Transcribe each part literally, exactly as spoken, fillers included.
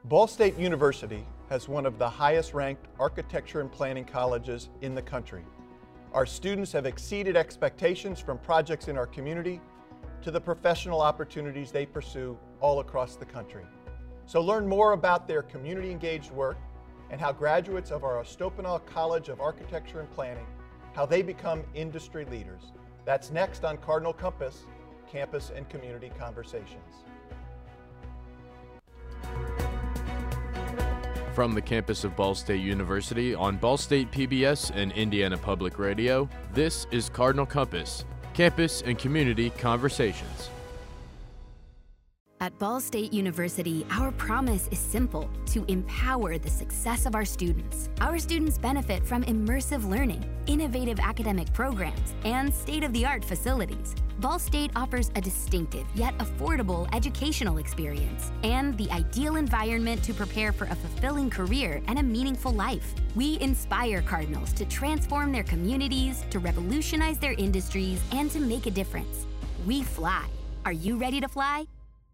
Ball State University has one of the highest ranked architecture and planning colleges in the country. Our students have exceeded expectations from projects in our community to the professional opportunities they pursue all across the country. So learn more about their community engaged work and how graduates of our Ostopanel College of Architecture and Planning, how they become industry leaders. That's next on Cardinal Compass, Campus and Community Conversations. From the campus of Ball State University on Ball State P B S and Indiana Public Radio, this is Cardinal Compass, Campus and Community Conversations. At Ball State University, our promise is simple: to empower the success of our students. Our students benefit from immersive learning, innovative academic programs, and state-of-the-art facilities. Ball State offers a distinctive yet affordable educational experience and the ideal environment to prepare for a fulfilling career and a meaningful life. We inspire Cardinals to transform their communities, to revolutionize their industries, and to make a difference. We fly. Are you ready to fly?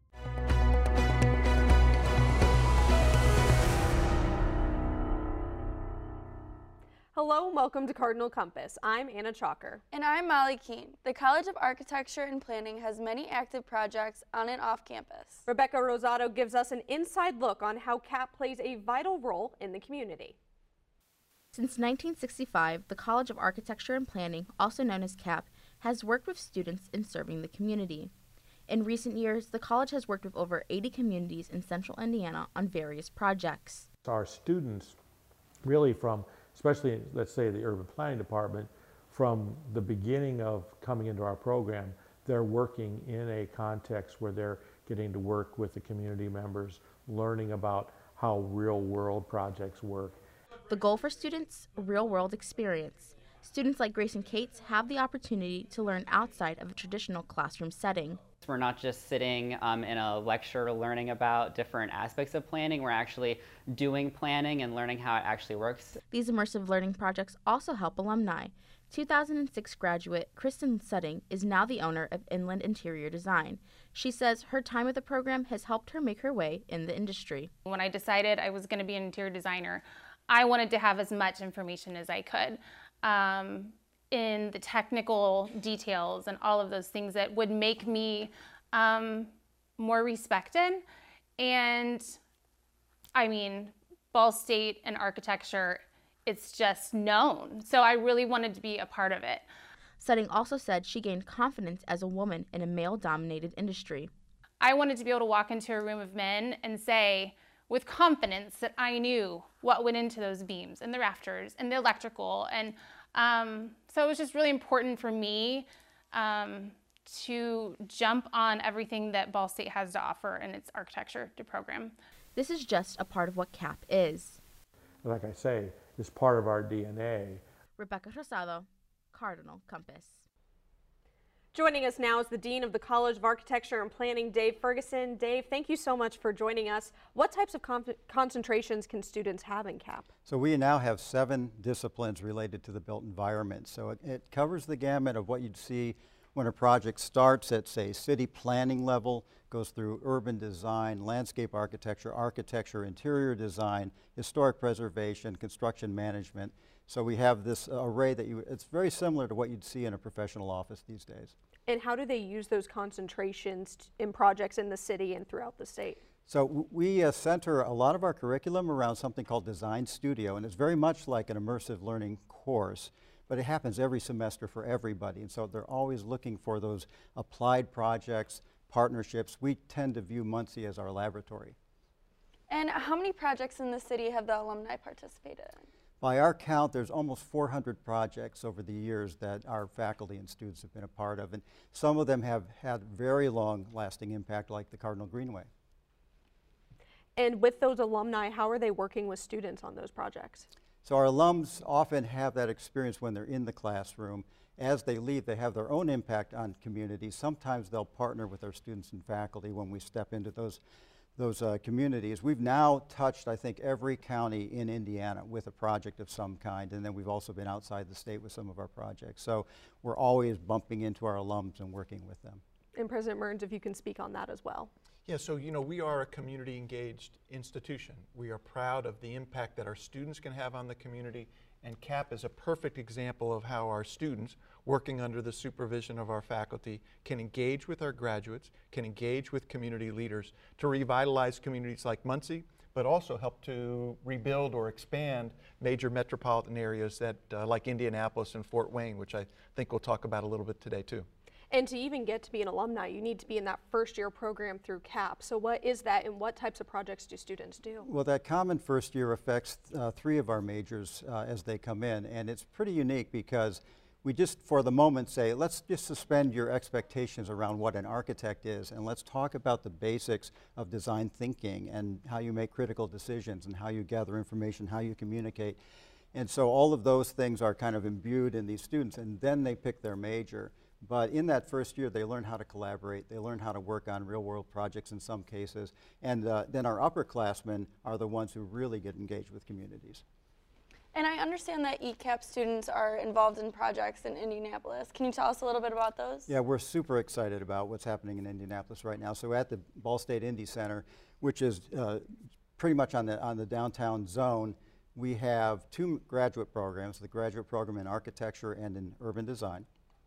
Hello and welcome to Cardinal Compass. I'm Anna Chalker. And I'm Molly Keene. The College of Architecture and Planning has many active projects on and off campus. Rebecca Rosado gives us an inside look on how C A P plays a vital role in the community. Since nineteen sixty-five, the College of Architecture and Planning, also known as C A P, has worked with students in serving the community. In recent years, the college has worked with over eighty communities in central Indiana on various projects. Our students really from especially, let's say, the urban planning department, from the beginning of coming into our program, they're working in a context where they're getting to work with the community members, learning about how real-world projects work. The goal for students, real-world experience. Students like Grayson Cates have the opportunity to learn outside of a traditional classroom setting. We're not just sitting um, in a lecture learning about different aspects of planning, we're actually doing planning and learning how it actually works. These immersive learning projects also help alumni. two thousand six graduate Kristen Sudding is now the owner of Inland Interior Design. She says her time with the program has helped her make her way in the industry. When I decided I was going to be an interior designer, I wanted to have as much information as I could. Um, in the technical details and all of those things that would make me um, more respected. And I mean, Ball State and architecture, it's just known. So I really wanted to be a part of it. Sudding also said she gained confidence as a woman in a male-dominated industry. I wanted to be able to walk into a room of men and say, with confidence, that I knew what went into those beams and the rafters and the electrical. And um, so it was just really important for me um, to jump on everything that Ball State has to offer in its architecture program. This is just a part of what C A P is. Like I say, it's part of our D N A. Rebecca Rosado, Cardinal Compass. Joining us now is the Dean of the College of Architecture and Planning, Dave Ferguson. Dave, thank you so much for joining us. What types of con concentrations can students have in C A P? So we now have seven disciplines related to the built environment. So it, it covers the gamut of what you'd see when a project starts at, say, city planning level, goes through urban design, landscape architecture, architecture, interior design, historic preservation, construction management. So we have this uh, array that you, it's very similar to what you'd see in a professional office these days. And how do they use those concentrations in projects in the city and throughout the state? So we uh, center a lot of our curriculum around something called Design Studio, and it's very much like an immersive learning course, but it happens every semester for everybody. And so they're always looking for those applied projects, partnerships. We tend to view Muncie as our laboratory. And how many projects in the city have the alumni participated in? By our count, there's almost four hundred projects over the years that our faculty and students have been a part of, and some of them have had very long-lasting impact, like the Cardinal Greenway. And with those alumni, how are they working with students on those projects? So our alums often have that experience when they're in the classroom. As they leave, they have their own impact on communities. Sometimes they'll partner with our students and faculty when we step into those those uh, communities. We've now touched, I think, every county in Indiana with a project of some kind, and then we've also been outside the state with some of our projects. So we're always bumping into our alums and working with them. And President Mearns, if you can speak on that as well. Yeah, so you know, we are a community engaged institution. We are proud of the impact that our students can have on the community, and CAP is a perfect example of how our students, working under the supervision of our faculty, can engage with our graduates, can engage with community leaders to revitalize communities like Muncie, but also help to rebuild or expand major metropolitan areas that, uh, like Indianapolis and Fort Wayne, which I think we'll talk about a little bit today too. And to even get to be an alumni, you need to be in that first year program through CAP. So what is that, and what types of projects do students do? Well, that common first year affects uh, three of our majors uh, as they come in, and it's pretty unique because we just, for the moment, say, let's just suspend your expectations around what an architect is, and let's talk about the basics of design thinking and how you make critical decisions and how you gather information, how you communicate. And so all of those things are kind of imbued in these students, and then they pick their major. But in that first year, they learn how to collaborate, they learn how to work on real-world projects in some cases, and uh, then our upperclassmen are the ones who really get engaged with communities. And I understand that E CAP students are involved in projects in Indianapolis. Can you tell us a little bit about those? Yeah, we're super excited about what's happening in Indianapolis right now. So at the Ball State Indy Center, which is uh, pretty much on the, on the downtown zone, we have two graduate programs, the graduate program in architecture and in urban design.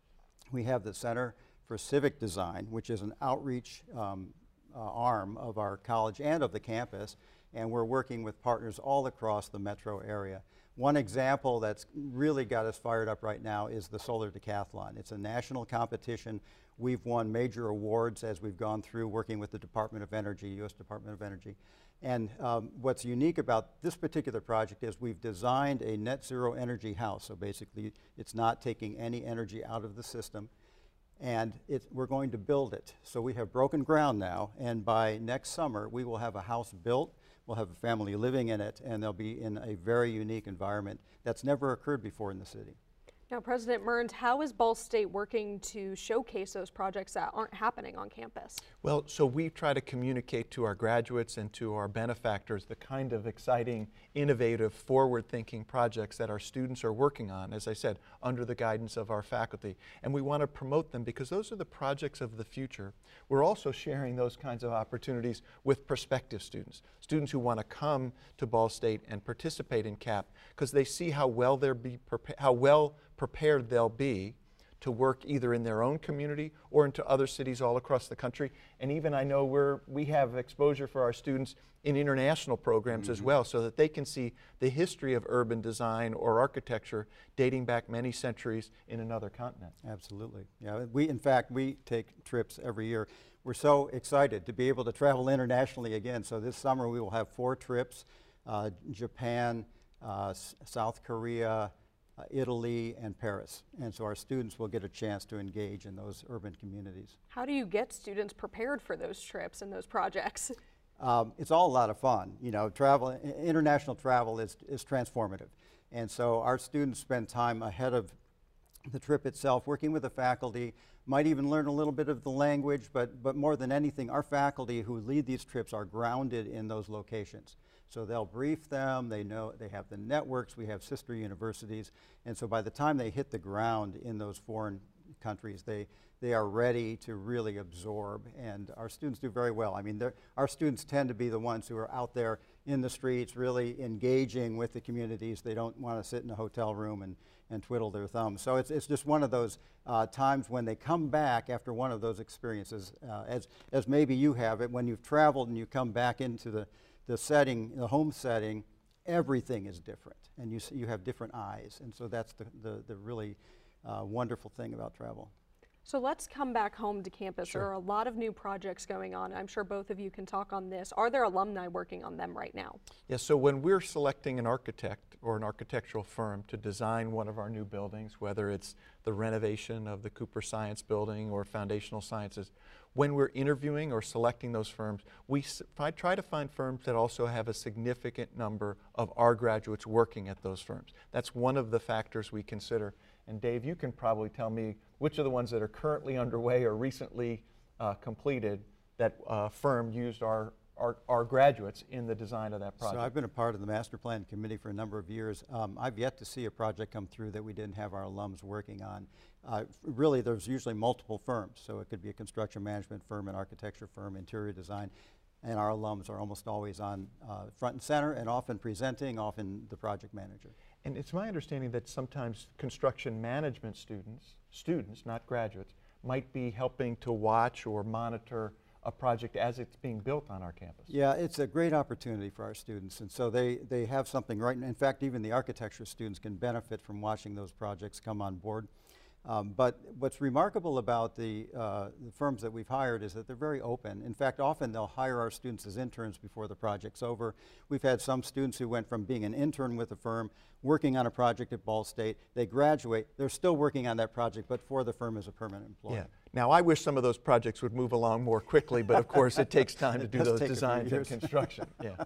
We have the Center for Civic Design, which is an outreach um, uh, arm of our college and of the campus, and we're working with partners all across the metro area. One example that's really got us fired up right now is the Solar Decathlon. It's a national competition. We've won major awards as we've gone through working with the Department of Energy, U S Department of Energy. And um, what's unique about this particular project is we've designed a net zero energy house. So basically, it's not taking any energy out of the system. And it, we're going to build it. So we have broken ground now, and by next summer, we will have a house built. We'll have a family living in it, and they'll be in a very unique environment that's never occurred before in the city. Now, President Mearns, how is Ball State working to showcase those projects that aren't happening on campus? Well, so we try to communicate to our graduates and to our benefactors the kind of exciting, innovative, forward-thinking projects that our students are working on, as I said, under the guidance of our faculty. And we want to promote them because those are the projects of the future. We're also sharing those kinds of opportunities with prospective students, students who want to come to Ball State and participate in CAP because they see how well they're be how well prepared they'll be to work either in their own community or into other cities all across the country. And even I know we're, we have exposure for our students in international programs mm-hmm. as well, so that they can see the history of urban design or architecture dating back many centuries in another continent. Absolutely. Yeah, we, in fact, we take trips every year. We're so excited to be able to travel internationally again. So this summer we will have four trips, uh, Japan, uh, South Korea, Uh, Italy, and Paris. And so our students will get a chance to engage in those urban communities. How do you get students prepared for those trips and those projects? Um, it's all a lot of fun. You know, travel, international travel is, is transformative. And so our students spend time ahead of the trip itself working with the faculty, might even learn a little bit of the language, but, but more than anything, our faculty who lead these trips are grounded in those locations. So they'll brief them, they know, they have the networks, we have sister universities, and so by the time they hit the ground in those foreign countries, they, they are ready to really absorb, and our students do very well. I mean, our students tend to be the ones who are out there in the streets really engaging with the communities. They don't want to sit in a hotel room and, and twiddle their thumbs. So it's, it's just one of those uh, times when they come back after one of those experiences, uh, as, as maybe you have it, when you've traveled and you come back into the the setting, the home setting, everything is different, and you you have different eyes, and so that's the the, the really uh, wonderful thing about travel. So let's come back home to campus. Sure. There are a lot of new projects going on. I'm sure both of you can talk on this. Are there alumni working on them right now? Yes, so when we're selecting an architect or an architectural firm to design one of our new buildings, whether it's the renovation of the Cooper Science Building or Foundational Sciences, when we're interviewing or selecting those firms, we try to find firms that also have a significant number of our graduates working at those firms. That's one of the factors we consider. And Dave, you can probably tell me which of the ones that are currently underway or recently uh, completed that uh, firm used our our, our graduates in the design of that project? So I've been a part of the master plan committee for a number of years. Um, I've yet to see a project come through that we didn't have our alums working on. Uh, really, there's usually multiple firms, so it could be a construction management firm, an architecture firm, interior design, and our alums are almost always on uh, front and center and often presenting, often the project manager. And it's my understanding that sometimes construction management students, students, not graduates, might be helping to watch or monitor a project as it's being built on our campus. Yeah, it's a great opportunity for our students, and so they, they have something right. In fact, even the architecture students can benefit from watching those projects come on board. Um, but what's remarkable about the, uh, the firms that we've hired is that they're very open. In fact, often they'll hire our students as interns before the project's over. We've had some students who went from being an intern with a firm, working on a project at Ball State, they graduate, they're still working on that project, but for the firm as a permanent employee. Yeah. Now, I wish some of those projects would move along more quickly, but of course it takes time to do those designs and construction. Yeah.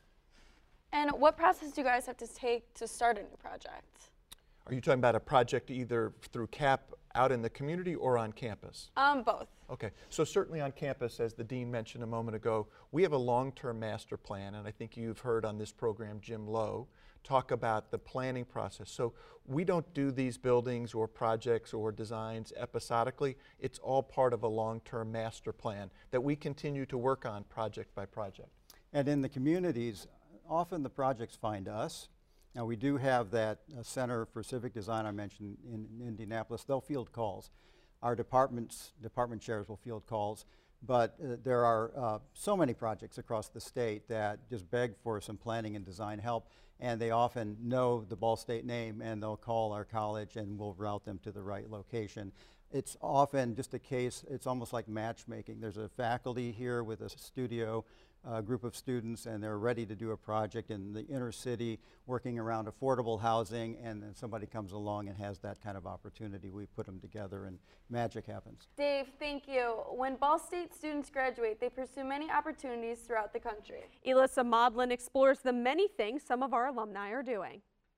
And what process do you guys have to take to start a new project? Are you talking about a project either through CAP out in the community or on campus? Um, both. Okay, so certainly on campus, as the dean mentioned a moment ago, we have a long-term master plan, and I think you've heard on this program Jim Lowe talk about the planning process. So we don't do these buildings or projects or designs episodically. It's all part of a long-term master plan that we continue to work on project by project. And in the communities, often the projects find us. Now, we do have that uh, Center for Civic Design I mentioned in, in Indianapolis. They'll field calls. Our departments, department chairs will field calls, but uh, there are uh, so many projects across the state that just beg for some planning and design help, and they often know the Ball State name, and they'll call our college and we'll route them to the right location. It's often just a case, it's almost like matchmaking. There's a faculty here with a studio, a group of students, and they're ready to do a project in the inner city working around affordable housing, and then somebody comes along and has that kind of opportunity. We put them together and magic happens. Dave, thank you. When Ball State students graduate, they pursue many opportunities throughout the country. Elissa Maudlin explores the many things some of our alumni are doing.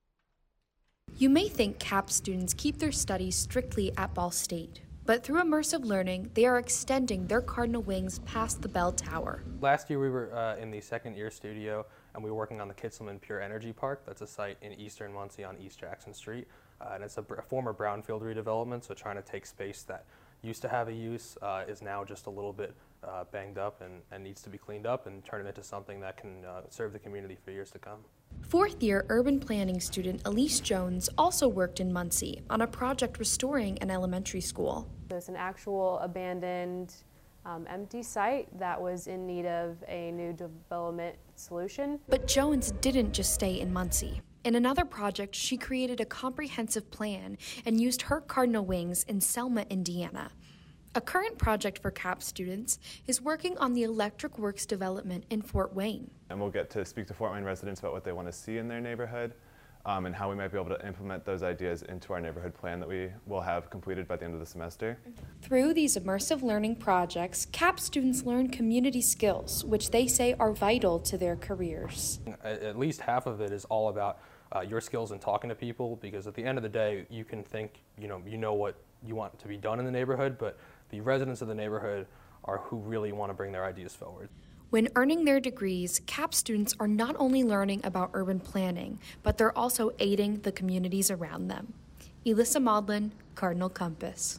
You may think CAP students keep their studies strictly at Ball State, but through immersive learning, they are extending their cardinal wings past the bell tower. Last year we were uh, in the second year studio, and we were working on the Kitzelman Pure Energy Park. That's a site in eastern Muncie on East Jackson Street, uh, and it's a, a former brownfield redevelopment, so trying to take space that used to have a use uh, is now just a little bit uh, banged up and, and needs to be cleaned up and turn it into something that can uh, serve the community for years to come. Fourth year urban planning student Elise Jones also worked in Muncie on a project restoring an elementary school. There's an actual abandoned um, empty site that was in need of a new development solution. But Jones didn't just stay in Muncie. In another project, she created a comprehensive plan and used her cardinal wings in Selma, Indiana. A current project for CAP students is working on the Electric Works development in Fort Wayne. And we'll get to speak to Fort Wayne residents about what they want to see in their neighborhood um, and how we might be able to implement those ideas into our neighborhood plan that we will have completed by the end of the semester. Through these immersive learning projects, CAP students learn community skills, which they say are vital to their careers. At least half of it is all about uh, your skills in talking to people, because at the end of the day, you can think, you know, you know what you want to be done in the neighborhood, but the residents of the neighborhood are who really want to bring their ideas forward. When earning their degrees, CAP students are not only learning about urban planning, but they're also aiding the communities around them. Elissa Maudlin, Cardinal Compass.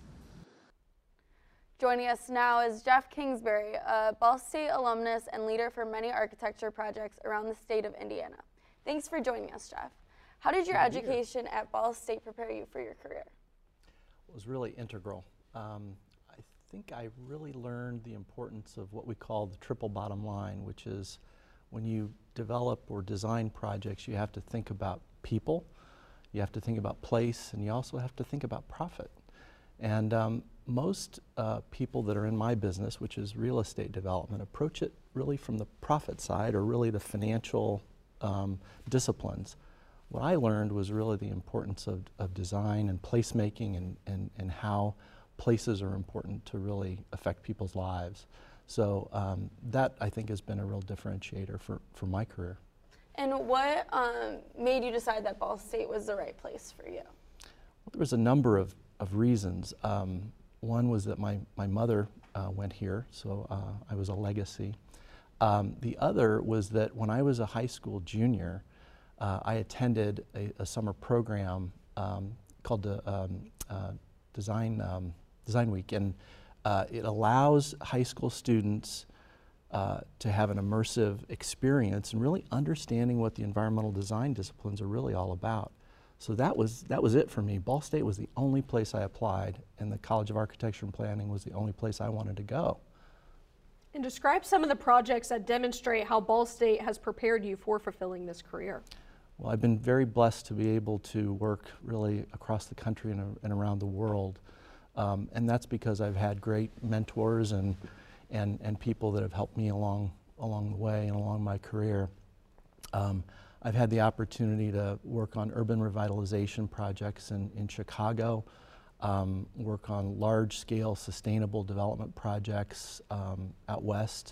Joining us now is Jeff Kingsbury, a Ball State alumnus and leader for many architecture projects around the state of Indiana. Thanks for joining us, Jeff. How did your education at Ball State prepare you for your career? It was really integral. Um, I think I really learned the importance of what we call the triple bottom line, which is when you develop or design projects, you have to think about people, you have to think about place, and you also have to think about profit. And um, most uh, people that are in my business, which is real estate development, approach it really from the profit side, or really the financial um, disciplines. What I learned was really the importance of, of design and placemaking, and, and, and how places are important to really affect people's lives. So um, that, I think, has been a real differentiator for, for my career. And what um, made you decide that Ball State was the right place for you? Well, there was a number of, of reasons. Um, one was that my, my mother uh, went here, so uh, I was a legacy. Um, the other was that when I was a high school junior, uh, I attended a, a summer program um, called the um, uh, Design, um, Design Week, and uh, it allows high school students uh, to have an immersive experience and really understanding what the environmental design disciplines are really all about. So that was, that was it for me. Ball State was the only place I applied, and the College of Architecture and Planning was the only place I wanted to go. And describe some of the projects that demonstrate how Ball State has prepared you for fulfilling this career. Well, I've been very blessed to be able to work really across the country and, and around the world. Um, and that's because I've had great mentors and, and, and people that have helped me along, along the way and along my career. Um, I've had the opportunity to work on urban revitalization projects in, in Chicago, um, work on large-scale sustainable development projects um, out west,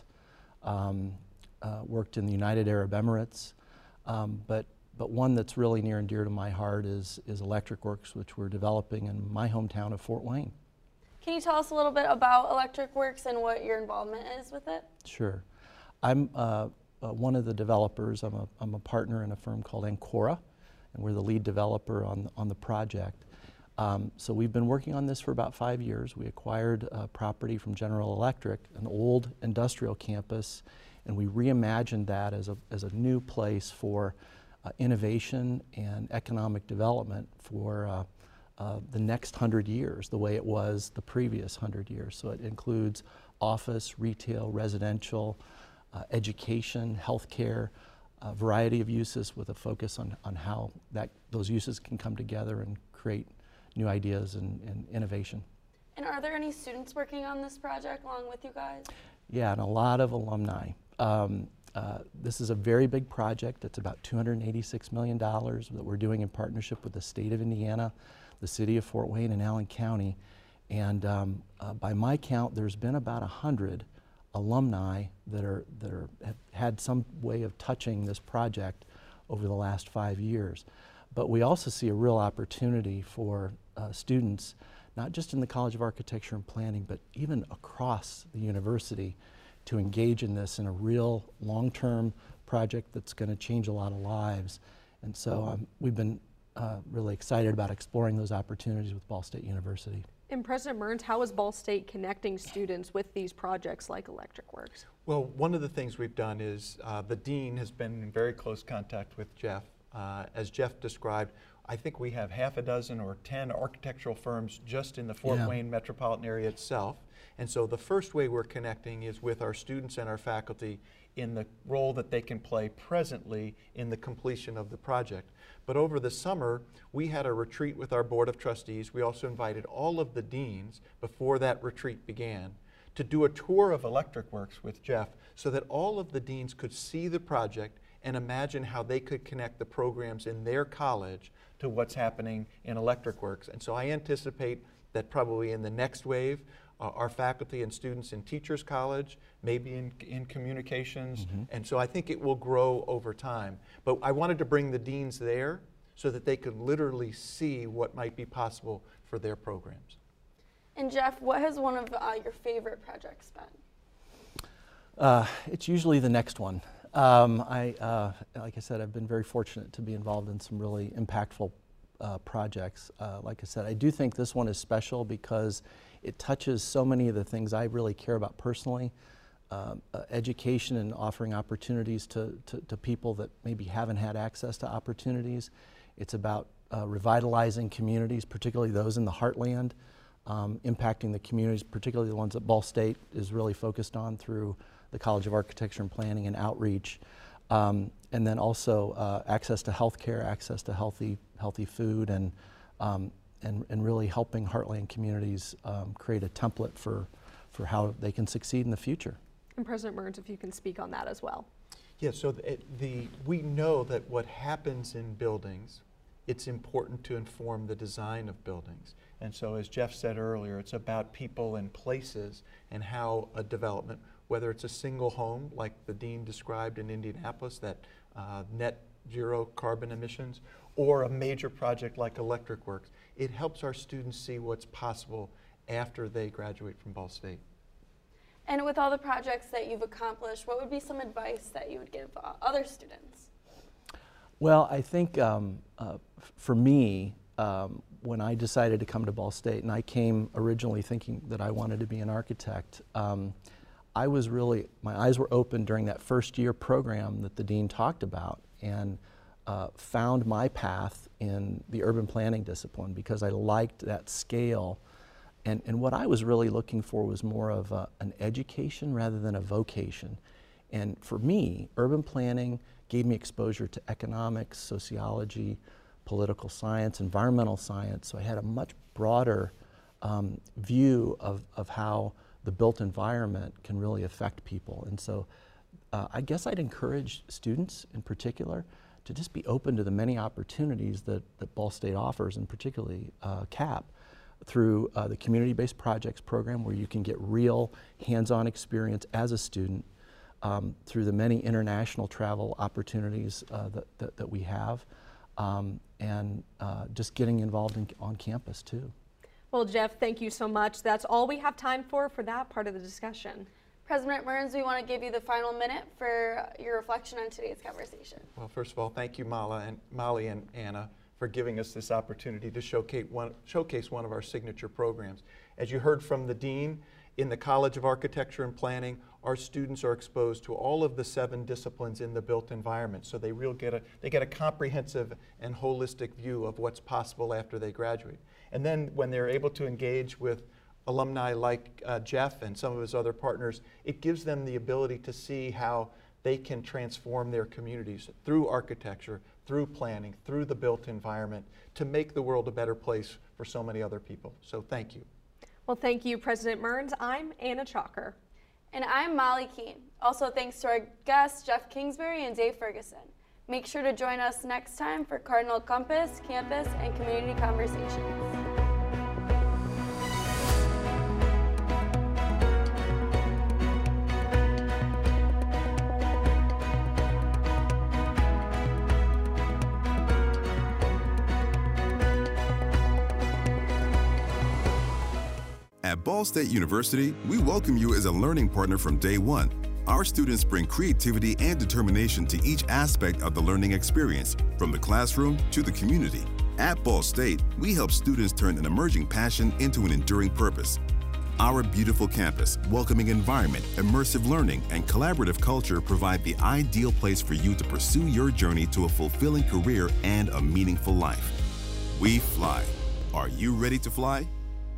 um, uh, worked in the United Arab Emirates, um, but, but one that's really near and dear to my heart is, is Electric Works, which we're developing in my hometown of Fort Wayne. Can you tell us a little bit about Electric Works and what your involvement is with it? Sure. I'm uh, uh, one of the developers. I'm a, I'm a partner in a firm called Ancora, and we're the lead developer on, on the project. Um, so we've been working on this for about five years. We acquired uh, property from General Electric, an old industrial campus, and we reimagined that as a, as a new place for uh, innovation and economic development for uh, uh, the next hundred years, the way it was the previous hundred years. So it includes office, retail, residential, uh, education, healthcare, a variety of uses with a focus on, on how that, those uses can come together and create new ideas and, and innovation. And are there any students working on this project along with you guys? Yeah, and a lot of alumni. Um, uh, this is a very big project. It's about two hundred eighty-six million dollars that we're doing in partnership with the state of Indiana, the city of Fort Wayne, and Allen County. And um, uh, by my count, there's been about a hundred alumni that are that are have had some way of touching this project over the last five years. But we also see a real opportunity for uh, students, not just in the College of Architecture and Planning, but even across the university, to engage in this in a real long-term project that's going to change a lot of lives. And so um, we've been uh, really excited about exploring those opportunities with Ball State University. And President Mearns, how is Ball State connecting students with these projects like Electric Works? Well, one of the things we've done is uh, the dean has been in very close contact with Jeff. Uh, as Jeff described, I think we have half a dozen or ten architectural firms just in the Fort Yeah. Wayne metropolitan area itself. And so the first way we're connecting is with our students and our faculty in the role that they can play presently in the completion of the project. But over the summer, we had a retreat with our Board of Trustees. We also invited all of the deans before that retreat began to do a tour of Electric Works with Jeff so that all of the deans could see the project and imagine how they could connect the programs in their college to what's happening in Electric Works. And so I anticipate that probably in the next wave, uh, our faculty and students in Teachers College, maybe in, in communications, mm-hmm. and so I think it will grow over time. But I wanted to bring the deans there so that they could literally see what might be possible for their programs. And Jeff, what has one of uh, your favorite projects been? Uh, it's usually the next one. Um, I, uh, like I said, I've been very fortunate to be involved in some really impactful uh, projects. Uh, like I said, I do think this one is special because it touches so many of the things I really care about personally. Uh, uh, education and offering opportunities to, to, to people that maybe haven't had access to opportunities. It's about uh, revitalizing communities, particularly those in the heartland, um, impacting the communities, particularly the ones that Ball State is really focused on through the College of Architecture and Planning and outreach, um, and then also uh, access to health care, access to healthy, healthy food, and, um, and, and really helping heartland communities um, create a template for, for how they can succeed in the future. And President Mearns, if you can speak on that as well. Yeah, so the, the, we know that what happens in buildings, it's important to inform the design of buildings. And so as Jeff said earlier, it's about people and places and how a development, whether it's a single home like the dean described in Indianapolis, that uh, net zero carbon emissions, or a major project like Electric Works, it helps our students see what's possible after they graduate from Ball State. And with all the projects that you've accomplished, what would be some advice that you would give uh, other students? Well, I think um, uh, for me, um, when I decided to come to Ball State, and I came originally thinking that I wanted to be an architect, um, I was really, my eyes were open during that first year program that the dean talked about, and uh, found my path in the urban planning discipline because I liked that scale. And, and what I was really looking for was more of a, an education rather than a vocation. And for me, urban planning gave me exposure to economics, sociology, political science, environmental science, so I had a much broader um, view of, of how the built environment can really affect people. And so uh, I guess I'd encourage students in particular to just be open to the many opportunities that, that Ball State offers, and particularly uh, CAP, through uh, the Community-Based Projects program, where you can get real hands-on experience as a student, um, through the many international travel opportunities uh, that, that, that we have, um, and uh, just getting involved in, on campus too. Well, Jeff, thank you so much. That's all we have time for for that part of the discussion. President Mearns, we want to give you the final minute for your reflection on today's conversation. Well, first of all, thank you, Mala and Molly and Anna, for giving us this opportunity to showcase one, showcase one of our signature programs. As you heard from the Dean, in the College of Architecture and Planning, our students are exposed to all of the seven disciplines in the built environment, so they real get a, they get a comprehensive and holistic view of what's possible after they graduate. And then when they're able to engage with alumni like uh, Jeff and some of his other partners, it gives them the ability to see how they can transform their communities through architecture, through planning, through the built environment, to make the world a better place for so many other people. So thank you. Well, thank you, President Mearns. I'm Anna Chalker. And I'm Molly Keene. Also thanks to our guests, Jeff Kingsbury and Dave Ferguson. Make sure to join us next time for Cardinal Compass, Campus, and Community Conversations. At Ball State University, we welcome you as a learning partner from day one. Our students bring creativity and determination to each aspect of the learning experience, from the classroom to the community. At Ball State, we help students turn an emerging passion into an enduring purpose. Our beautiful campus, welcoming environment, immersive learning, and collaborative culture provide the ideal place for you to pursue your journey to a fulfilling career and a meaningful life. We fly. Are you ready to fly?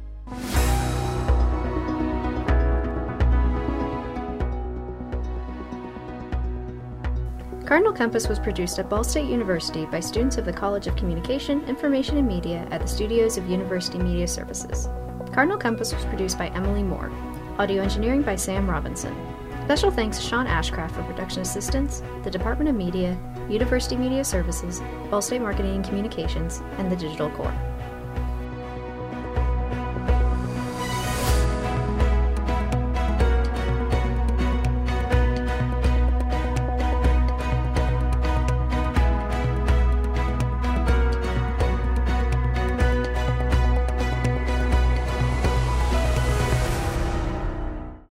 Cardinal Compass was produced at Ball State University by students of the College of Communication, Information, and Media at the studios of University Media Services. Cardinal Compass was produced by Emily Moore. Audio engineering by Sam Robinson. Special thanks to Sean Ashcraft for production assistance, the Department of Media, University Media Services, Ball State Marketing and Communications, and the Digital Corps.